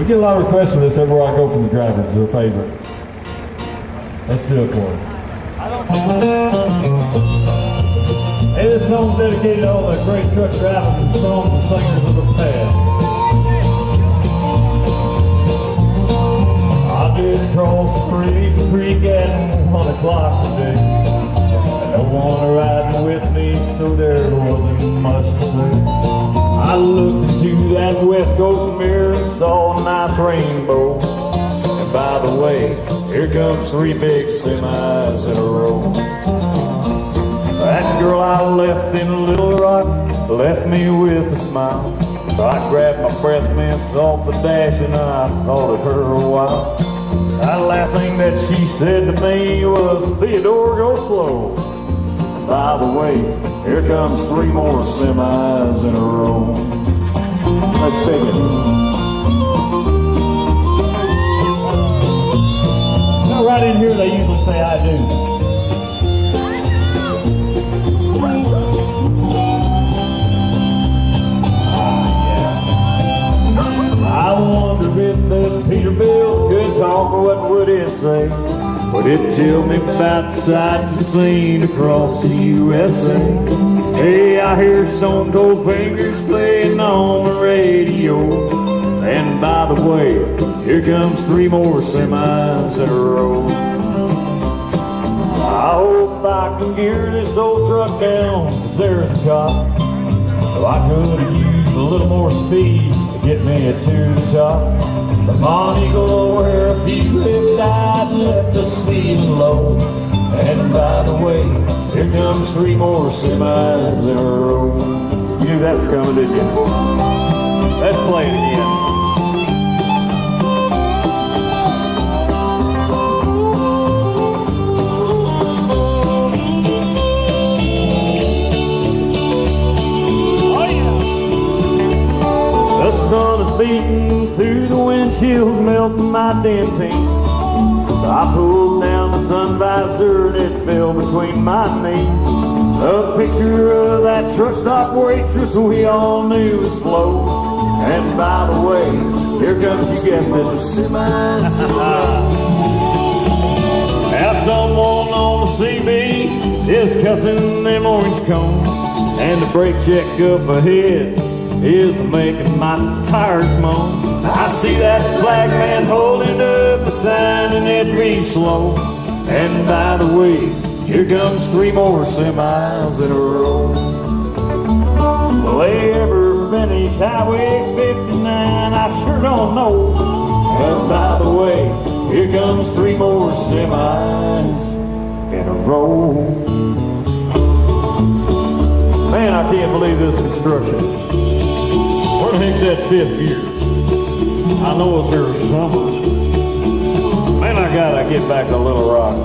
We get a lot of requests for this everywhere I go from the drivers. It's their favorite. Let's do it for them. Hey, this song's dedicated to all the great truck drivers and songs and singers of the past. I just crossed Fraser Creek at 1 o'clock today. No one riding with me, so there wasn't much to say. I looked into that West Coast mirror and saw a nice rainbow. And by the way, here comes 3 big semis in a row. That girl I left in Little Rock left me with a smile. So I grabbed my breath mints off the dash and I thought of her a while. That last thing that she said to me was, "Theodore, go slow." By the way, here comes 3 more semis in a row. Let's pick it. Now right in here they usually say "I do." I wonder if this Peterbilt could talk, what would it say? Would it tell me about the sights it's seen across the USA? Hey, I hear some Gold Fingers playing on the radio. And by the way, here comes 3 more semis in a row. I hope I can gear this old truck down, 'cause there's a cop. So I could have used a little more speed to get me to the top. The Montego, where a few have died, left us feeling low. And by the way, here comes 3 more semis in a row. You knew that was coming, didn't you? Let's play it again. The sun is beating through the windshield, melting my dentine. So I pulled down the sun visor and it fell between my knees. A picture of that truck stop waitress we all knew was Flo. And by the way, here comes, you guessed it, the semis. Now someone on the CB is cussing them orange cones, and the brake check up ahead is making my tires moan. I see that flag man holding up a sign and it reads slow. And by the way, here comes 3 more semis in a row. Will they ever finish Highway 59? I sure don't know. And by the way, here comes 3 more semis in a row. Man, I can't believe this construction. Where the heck's that 5th gear? I know it's here summers. Man, I gotta get back to Little Rock.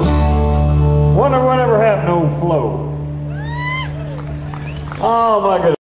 Wonder whatever happened to old Flo. Oh my goodness.